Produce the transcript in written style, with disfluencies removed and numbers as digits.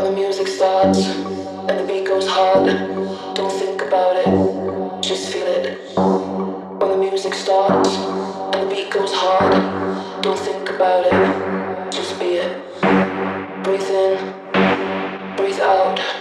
When the music starts and the beat goes hard, don't think about it, just feel it. When the music starts and the beat goes hard, don't think about it, just be it. Breathe in, breathe out.